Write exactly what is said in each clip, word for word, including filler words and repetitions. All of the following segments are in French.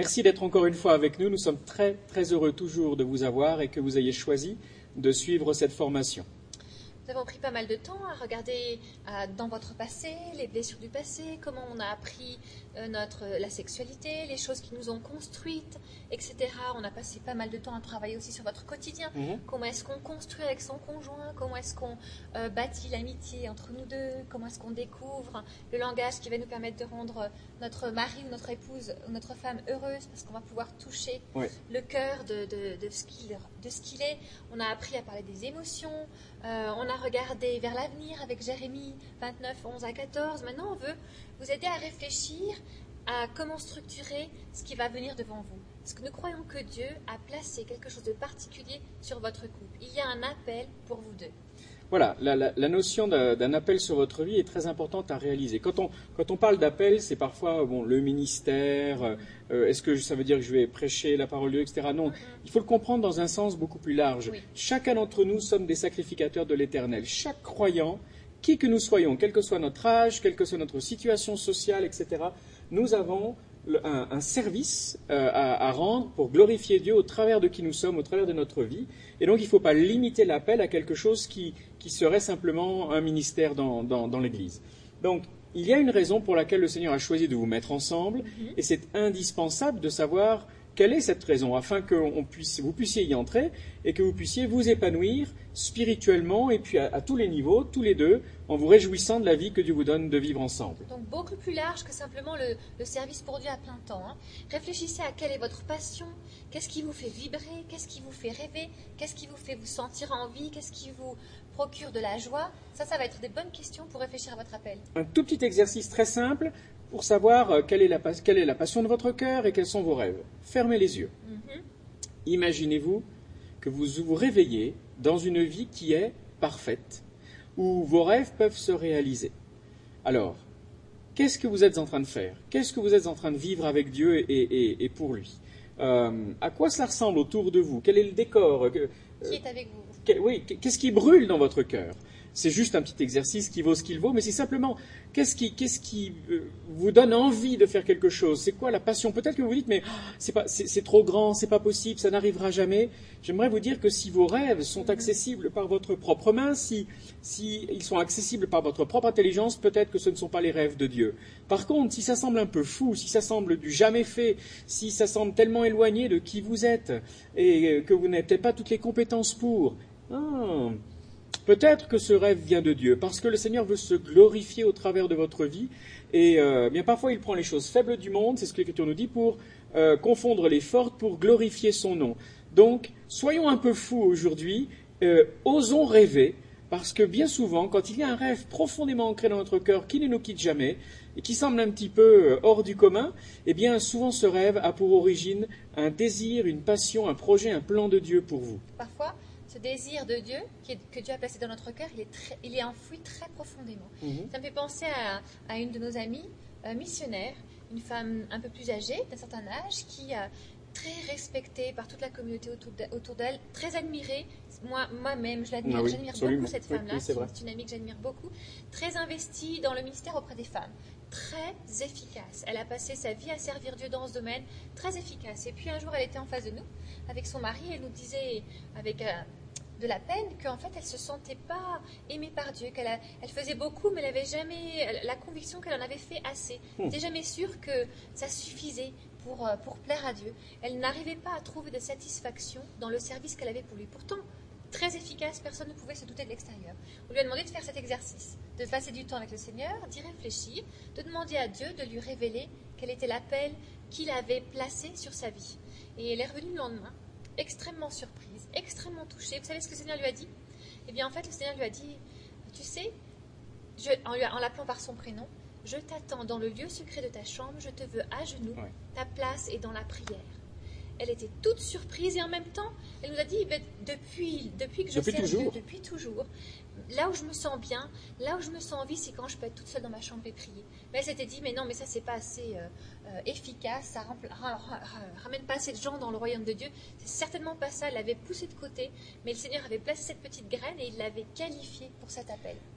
Merci d'être encore une fois avec nous. Nous sommes très, très heureux toujours de vous avoir et que vous ayez choisi de suivre cette formation. Nous avons pris pas mal de temps à regarder euh, dans votre passé, les blessures du passé, comment on a appris euh, notre, la sexualité, les choses qui nous ont construites, et cetera. On a passé pas mal de temps à travailler aussi sur votre quotidien. Mm-hmm. Comment est-ce qu'on construit avec son conjoint? Comment est-ce qu'on euh, bâtit l'amitié entre nous deux? Comment est-ce qu'on découvre le langage qui va nous permettre de rendre notre mari ou notre épouse ou notre femme heureuse, parce qu'on va pouvoir toucher oui. le cœur de, de, de, ce qu'il, de ce qu'il est. On a appris à parler des émotions. Euh, on a regardé vers l'avenir avec Jérémie vingt-neuf, onze à quatorze. Maintenant, on veut vous aider à réfléchir à comment structurer ce qui va venir devant vous. Parce que nous croyons que Dieu a placé quelque chose de particulier sur votre couple. Il y a un appel pour vous deux. Voilà, la, la, la notion d'un, d'un appel sur votre vie est très importante à réaliser. Quand on, quand on parle d'appel, c'est parfois bon, le ministère, euh, est-ce que ça veut dire que je vais prêcher la parole de Dieu, et cetera. Non, mm-hmm. il faut le comprendre dans un sens beaucoup plus large. Oui. Chacun d'entre nous sommes des sacrificateurs de l'Éternel. Chaque croyant, qui que nous soyons, quel que soit notre âge, quelle que soit notre situation sociale, et cetera, nous avons un, un service euh, à, à rendre pour glorifier Dieu au travers de qui nous sommes, au travers de notre vie. Et donc, il ne faut pas limiter l'appel à quelque chose qui, qui serait simplement un ministère dans, dans, dans l'Église. Donc, il y a une raison pour laquelle le Seigneur a choisi de vous mettre ensemble, mm-hmm. et c'est indispensable de savoir quelle est cette raison, afin que on puisse, vous puissiez y entrer et que vous puissiez vous épanouir spirituellement et puis à, à tous les niveaux, tous les deux, en vous réjouissant de la vie que Dieu vous donne de vivre ensemble. Donc beaucoup plus large que simplement le, le service pour Dieu à plein temps. Hein. Réfléchissez à quelle est votre passion, qu'est-ce qui vous fait vibrer, qu'est-ce qui vous fait rêver, qu'est-ce qui vous fait vous sentir en vie, qu'est-ce qui vous procure de la joie. Ça, ça va être des bonnes questions pour réfléchir à votre appel. Un tout petit exercice très simple pour savoir quelle est la, quelle est la passion de votre cœur et quels sont vos rêves. Fermez les yeux. Mm-hmm. Imaginez-vous que vous vous réveillez dans une vie qui est parfaite, où vos rêves peuvent se réaliser. Alors, qu'est-ce que vous êtes en train de faire? Qu'est-ce que vous êtes en train de vivre avec Dieu et, et, et pour lui? euh, À quoi cela ressemble autour de vous? Quel est le décor? Qui est avec vous? que, Oui, qu'est-ce qui brûle dans votre cœur? C'est juste un petit exercice qui vaut ce qu'il vaut, mais c'est simplement qu'est-ce qui, qu'est-ce qui euh, vous donne envie de faire quelque chose? C'est quoi la passion? Peut-être que vous vous dites, mais oh, c'est, pas, c'est, c'est trop grand, c'est pas possible, ça n'arrivera jamais. J'aimerais vous dire que si vos rêves sont accessibles par votre propre main, si, si ils sont accessibles par votre propre intelligence, peut-être que ce ne sont pas les rêves de Dieu. Par contre, si ça semble un peu fou, si ça semble du jamais fait, si ça semble tellement éloigné de qui vous êtes et que vous n'avez peut-être pas toutes les compétences pour... Oh, peut-être que ce rêve vient de Dieu, parce que le Seigneur veut se glorifier au travers de votre vie. Et euh, bien parfois, il prend les choses faibles du monde, c'est ce que l'Écriture nous dit, pour euh, confondre les fortes, pour glorifier son nom. Donc, soyons un peu fous aujourd'hui, euh, osons rêver, parce que bien souvent, quand il y a un rêve profondément ancré dans notre cœur, qui ne nous quitte jamais, et qui semble un petit peu hors du commun, eh bien souvent ce rêve a pour origine un désir, une passion, un projet, un plan de Dieu pour vous. Parfois, ce désir de Dieu qui est, que Dieu a placé dans notre cœur, il est, très, il est enfoui très profondément. Mm-hmm. Ça me fait penser à, à une de nos amies euh, missionnaires, une femme un peu plus âgée, d'un certain âge, qui a très respectée par toute la communauté autour, de, autour d'elle, très admirée. Moi, moi-même, je l'admire, ah oui, j'admire absolument. beaucoup cette femme-là, oui, oui, c'est, c'est une amie que j'admire beaucoup, très investie dans le ministère auprès des femmes, très efficace. Elle a passé sa vie à servir Dieu dans ce domaine, très efficace. Et puis un jour, elle était en face de nous, avec son mari, elle nous disait, avec... Euh, de la peine qu'en fait elle se sentait pas aimée par Dieu, qu'elle a, elle faisait beaucoup mais elle n'avait jamais la conviction qu'elle en avait fait assez. Elle n'était jamais sûre que ça suffisait pour, pour plaire à Dieu. Elle n'arrivait pas à trouver de satisfaction dans le service qu'elle avait pour lui. Pourtant, très efficace, personne ne pouvait se douter de l'extérieur. On lui a demandé de faire cet exercice, de passer du temps avec le Seigneur, d'y réfléchir, de demander à Dieu de lui révéler quel était l'appel qu'il avait placé sur sa vie. Et elle est revenue le lendemain, extrêmement surprise, extrêmement touchée. Vous savez ce que le Seigneur lui a dit? Eh bien, en fait, le Seigneur lui a dit, tu sais, je, en, lui, en l'appelant par son prénom, je t'attends dans le lieu secret de ta chambre, je te veux à genoux, ouais. Ta place est dans la prière. Elle était toute surprise et en même temps, elle nous a dit, ben, depuis, depuis que je depuis sers toujours. Dieu, depuis toujours, là où je me sens bien, là où je me sens en vie, c'est quand je peux être toute seule dans ma chambre et prier. Mais elle s'était dit, mais non, mais ça, c'est pas assez euh, euh, efficace, ça rempla, ra, ra, ra, ramène pas assez de gens dans le royaume de Dieu. C'est certainement pas ça, elle l'avait poussée de côté, mais le Seigneur avait placé cette petite graine et il l'avait qualifiée pour cet appel.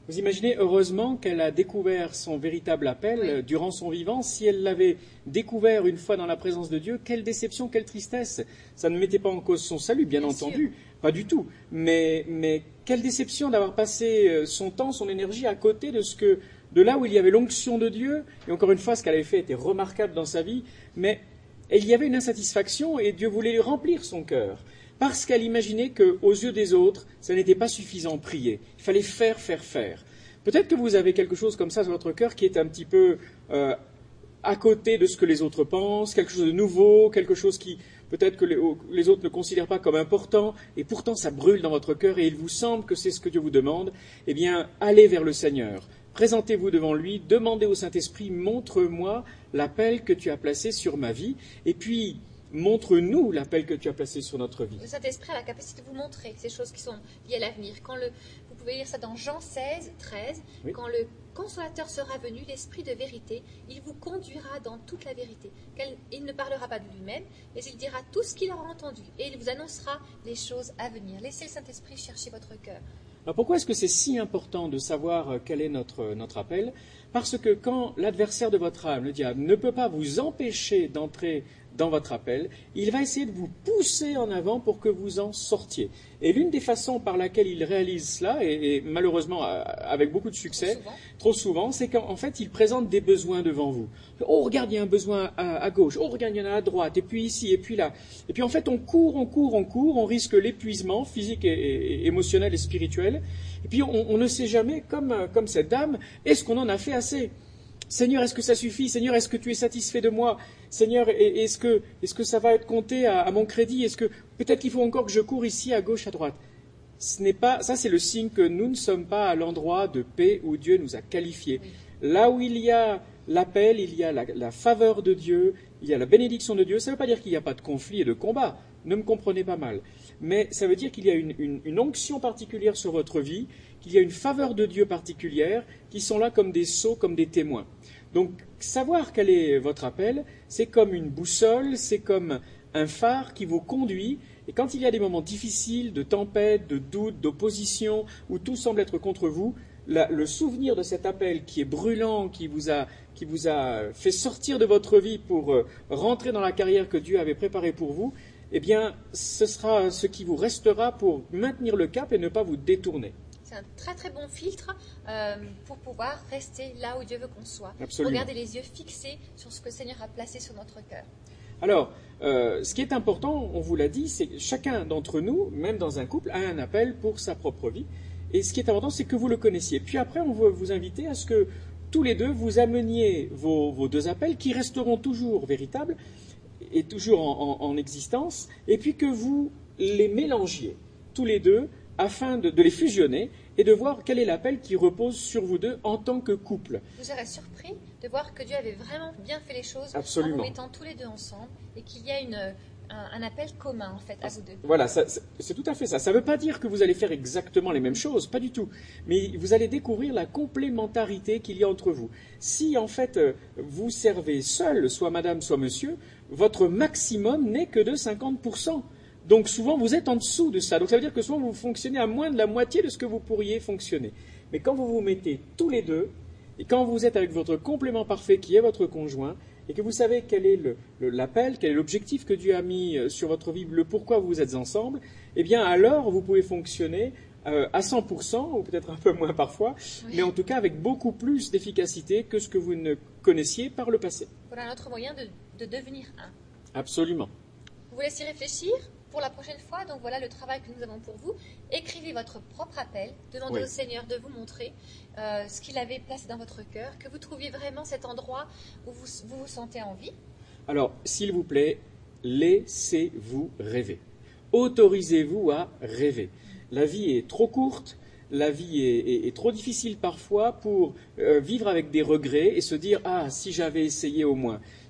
Vous imaginez, heureusement qu'elle a découvert son véritable appel Oui. euh, durant son vivant. Si elle l'avait découvert une fois dans la présence de Dieu, quelle déception, quelle tristesse. Ça ne mettait pas en cause son salut, bien, Bien entendu, sûr. pas du tout. Mais, mais quelle déception d'avoir passé euh, son temps, son énergie à côté de ce que, de là où il y avait l'onction de Dieu. Et encore une fois, ce qu'elle avait fait était remarquable dans sa vie, mais il y avait une insatisfaction et Dieu voulait remplir son cœur. Parce qu'elle imaginait qu'aux yeux des autres, ça n'était pas suffisant prier. Il fallait faire, faire, faire. Peut-être que vous avez quelque chose comme ça sur votre cœur qui est un petit peu euh, à côté de ce que les autres pensent, quelque chose de nouveau, quelque chose qui peut-être que les, les autres ne considèrent pas comme important, et pourtant ça brûle dans votre cœur et il vous semble que c'est ce que Dieu vous demande. Eh bien, allez vers le Seigneur. Présentez-vous devant lui, demandez au Saint-Esprit, montre-moi l'appel que tu as placé sur ma vie, et puis montre-nous l'appel que tu as placé sur notre vie. Le Saint-Esprit a la capacité de vous montrer ces choses qui sont liées à l'avenir. Quand le, vous pouvez lire ça dans Jean seize, treize. Oui. Quand le Consolateur sera venu, l'Esprit de vérité, il vous conduira dans toute la vérité. Il ne parlera pas de lui-même, mais il dira tout ce qu'il aura entendu et il vous annoncera les choses à venir. Laissez le Saint-Esprit chercher votre cœur. Alors pourquoi est-ce que c'est si important de savoir quel est notre, notre appel? Parce que quand l'adversaire de votre âme, le diable, ne peut pas vous empêcher d'entrer dans votre appel, il va essayer de vous pousser en avant pour que vous en sortiez. Et l'une des façons par laquelle il réalise cela, et, et malheureusement avec beaucoup de succès, trop souvent, trop souvent c'est qu'en fait il présente des besoins devant vous. Oh regarde, il y a un besoin à, à gauche, oh regarde, il y en a à droite, et puis ici, et puis là. Et puis en fait on court, on court, on court, on risque l'épuisement physique et, et, et émotionnel et spirituel. Et puis on, on ne sait jamais, comme, comme cette dame, est-ce qu'on en a fait assez ? Seigneur, est-ce que ça suffit? Seigneur, est-ce que tu es satisfait de moi? Seigneur, est-ce que, est-ce que ça va être compté à, à mon crédit? Est-ce que peut-être qu'il faut encore que je cours ici, à gauche, à droite? Ce n'est pas, ça, c'est le signe que nous ne sommes pas à l'endroit de paix où Dieu nous a qualifiés. Là où il y a l'appel, il y a la, la faveur de Dieu, il y a la bénédiction de Dieu. Ça ne veut pas dire qu'il n'y a pas de conflit et de combat. Ne me comprenez pas mal. Mais ça veut dire qu'il y a une, une, une onction particulière sur votre vie, qu'il y a une faveur de Dieu particulière, qui sont là comme des sceaux, comme des témoins. Donc, savoir quel est votre appel, c'est comme une boussole, c'est comme un phare qui vous conduit. Et quand il y a des moments difficiles, de tempête, de doute, d'opposition, où tout semble être contre vous, la, le souvenir de cet appel qui est brûlant, qui vous a, qui vous a fait sortir de votre vie pour euh, rentrer dans la carrière que Dieu avait préparée pour vous, eh bien, ce sera ce qui vous restera pour maintenir le cap et ne pas vous détourner. C'est un très très bon filtre euh, pour pouvoir rester là où Dieu veut qu'on soit. Absolument. Regarder les yeux fixés sur ce que le Seigneur a placé sur notre cœur. Alors, euh, ce qui est important, on vous l'a dit, c'est que chacun d'entre nous, même dans un couple, a un appel pour sa propre vie. Et ce qui est important, c'est que vous le connaissiez. Puis après, on va vous inviter à ce que tous les deux, vous ameniez vos, vos deux appels qui resteront toujours véritables et toujours en, en, en existence, et puis que vous les mélangiez tous les deux afin de, de les fusionner et de voir quel est l'appel qui repose sur vous deux en tant que couple. Vous serez surpris de voir que Dieu avait vraiment bien fait les choses Absolument. En vous mettant tous les deux ensemble et qu'il y a une, un, un appel commun en fait à vous deux. Voilà, ça, c'est tout à fait ça. Ça ne veut pas dire que vous allez faire exactement les mêmes choses, pas du tout. Mais vous allez découvrir la complémentarité qu'il y a entre vous. Si en fait vous servez seul, soit madame, soit monsieur, votre maximum n'est que de cinquante pour cent. Donc souvent, vous êtes en dessous de ça. Donc ça veut dire que souvent, vous fonctionnez à moins de la moitié de ce que vous pourriez fonctionner. Mais quand vous vous mettez tous les deux, et quand vous êtes avec votre complément parfait qui est votre conjoint, et que vous savez quel est le, le, l'appel, quel est l'objectif que Dieu a mis sur votre vie, le pourquoi vous êtes ensemble, eh bien alors vous pouvez fonctionner euh, à cent pour cent, ou peut-être un peu moins parfois, oui. Mais en tout cas avec beaucoup plus d'efficacité que ce que vous ne connaissiez par le passé. Voilà notre moyen de, de devenir un. Absolument. Vous vous laissez réfléchir pour la prochaine fois, donc voilà le travail que nous avons pour vous. Écrivez votre propre appel, demandez oui. au Seigneur de vous montrer euh, ce qu'il avait placé dans votre cœur, que vous trouviez vraiment cet endroit où vous vous, vous sentez en vie. Alors, s'il vous plaît, laissez-vous rêver. Autorisez-vous à rêver. La vie est trop courte, la vie est, est, est trop difficile parfois pour euh, vivre avec des regrets et se dire « Ah, si j'avais essayé au moins ».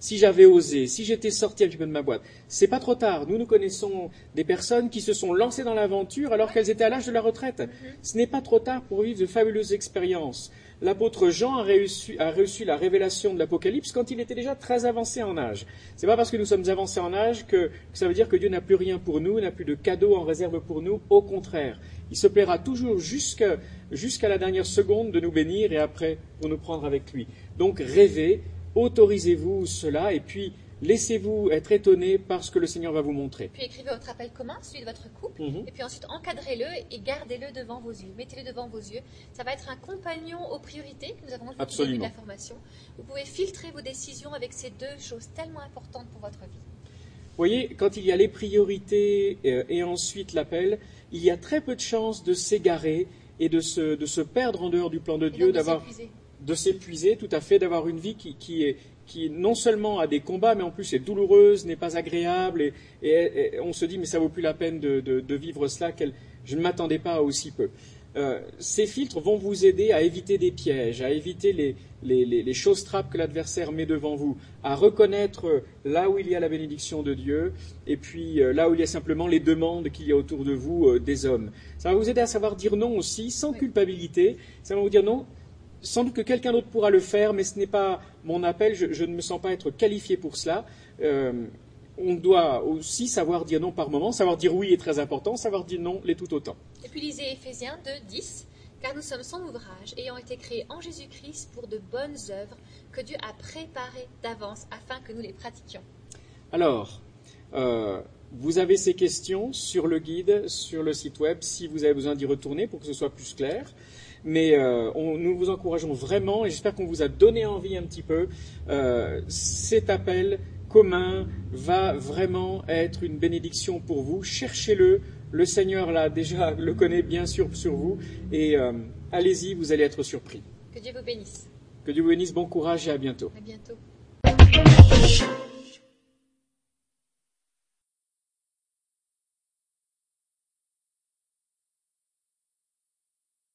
si j'avais osé, si j'étais sorti un petit peu de ma boîte. C'est pas trop tard. Nous, nous connaissons des personnes qui se sont lancées dans l'aventure alors qu'elles étaient à l'âge de la retraite. Mm-hmm. Ce n'est pas trop tard pour vivre de fabuleuses expériences. L'apôtre Jean a reçu, a reçu la révélation de l'Apocalypse quand il était déjà très avancé en âge. C'est pas parce que nous sommes avancés en âge que, que ça veut dire que Dieu n'a plus rien pour nous, n'a plus de cadeaux en réserve pour nous. Au contraire, il se plaira toujours jusqu'à, jusqu'à la dernière seconde de nous bénir et après pour nous prendre avec lui. Donc rêvez, autorisez-vous cela et puis laissez-vous être étonné par ce que le Seigneur va vous montrer. Puis écrivez votre appel commun, celui de votre couple, Mm-hmm. et puis ensuite encadrez-le et gardez-le devant vos yeux. Mettez-le devant vos yeux. Ça va être un compagnon aux priorités que nous avons vu au début de la formation. Vous pouvez filtrer vos décisions avec ces deux choses tellement importantes pour votre vie. Vous voyez, quand il y a les priorités et, et ensuite l'appel, il y a très peu de chances de s'égarer et de se, de se perdre en dehors du plan de Dieu, de d'avoir, s'épuiser. de s'épuiser, tout à fait, d'avoir une vie qui, qui est qui non seulement a des combats, mais en plus est douloureuse, n'est pas agréable, et, et, et on se dit, mais ça vaut plus la peine de, de, de vivre cela, qu'elle, je ne m'attendais pas à aussi peu. Euh, ces filtres vont vous aider à éviter des pièges, à éviter les, les, les, les choses trappes que l'adversaire met devant vous, à reconnaître là où il y a la bénédiction de Dieu, et puis euh, là où il y a simplement les demandes qu'il y a autour de vous euh, des hommes. Ça va vous aider à savoir dire non aussi, sans culpabilité, ça va vous dire non. Sans doute que quelqu'un d'autre pourra le faire, mais ce n'est pas mon appel, je, je ne me sens pas être qualifié pour cela. Euh, on doit aussi savoir dire non par moment, savoir dire oui est très important, savoir dire non l'est tout autant. Et puis lisez Éphésiens deux, dix, car nous sommes son ouvrage, ayant été créés en Jésus-Christ pour de bonnes œuvres que Dieu a préparées d'avance afin que nous les pratiquions. Alors, euh, vous avez ces questions sur le guide, sur le site web, si vous avez besoin d'y retourner pour que ce soit plus clair. Mais euh, on, nous vous encourageons vraiment, et j'espère qu'on vous a donné envie un petit peu. Euh, cet appel commun va vraiment être une bénédiction pour vous. Cherchez-le, le Seigneur là déjà le connaît bien sûr sur vous, et euh, allez-y, vous allez être surpris. Que Dieu vous bénisse. Que Dieu vous bénisse, bon courage et à bientôt. À bientôt.